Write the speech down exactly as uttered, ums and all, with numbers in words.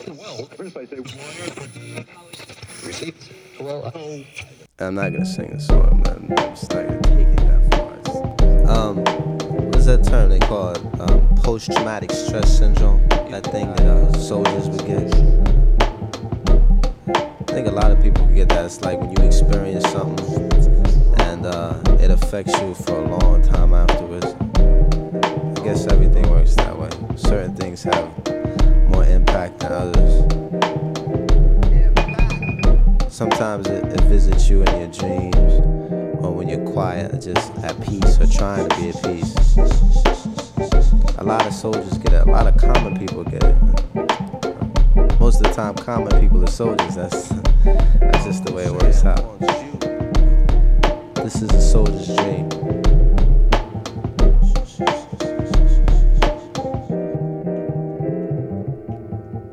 I'm not gonna sing the song, man. I'm just not gonna take it that far. Um, what is that term they call it? Um, post-traumatic stress syndrome. That thing that uh, soldiers would get. I think a lot of people get that. It's like when you experience something and uh, it affects you for a long time afterwards. I guess everything works that way. Certain things have more impact than others. Sometimes it, it visits you in your dreams, or when you're quiet, just at peace, or trying to be at peace. A lot of soldiers get it. A lot of common people get it. Most of the time, common people are soldiers. That's that's just the way it works out. This is a soldier's dream.